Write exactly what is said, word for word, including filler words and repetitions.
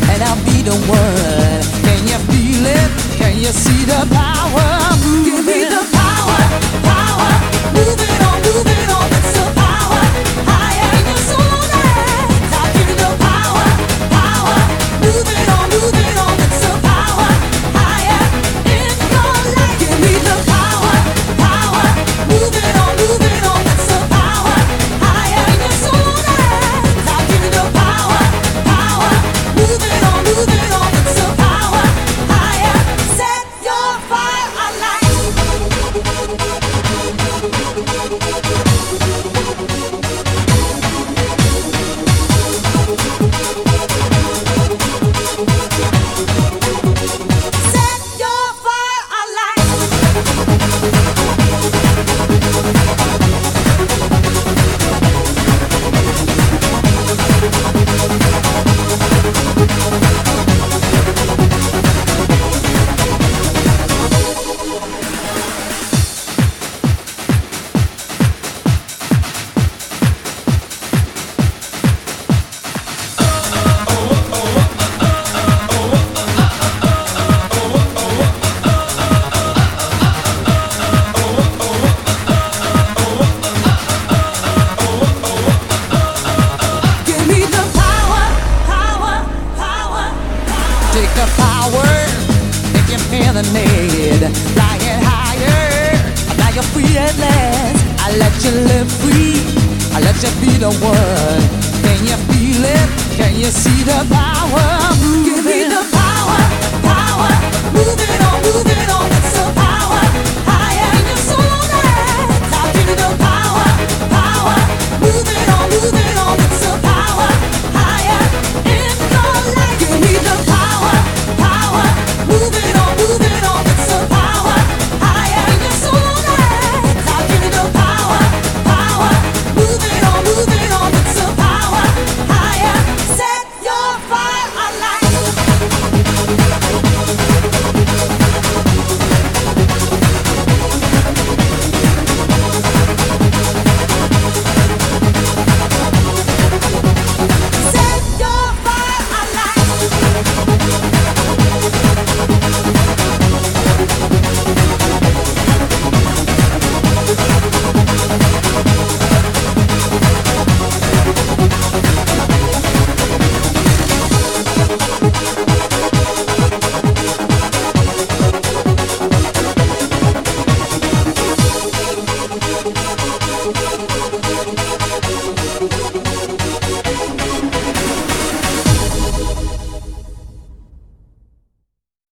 and I'll be the one. Can you feel it? Can you see the power? Give me the power, power. Moving on, moving on. It's the power. Higher in your soul. I'll give you the power, power. Moving on, moving on. It's the power. Higher in your life. Give me the power, power. Moving on, moving on. It's the power. Higher in your soul. I'll give you the power, power. Moving on, moving on. It's the power. Higher. Set your fire alight. Set your fire Give me the power, power, power. Take the power, make you feel the need. Flying higher, now you're free at last. I let you live free, I let you be the one. Can you feel it? Can you see the power?